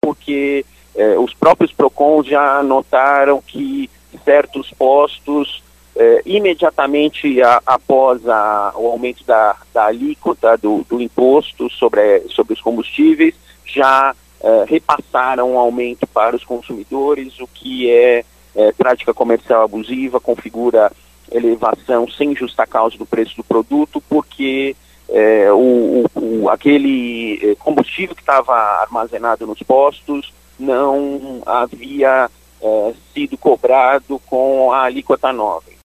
porque os próprios PROCONs já notaram que certos postos, imediatamente após o aumento da alíquota do imposto sobre os combustíveis, já repassaram um aumento para os consumidores, o que é prática comercial abusiva, configura elevação sem justa causa do preço do produto, porque aquele combustível que estava armazenado nos postos não havia sido cobrado com a alíquota nova.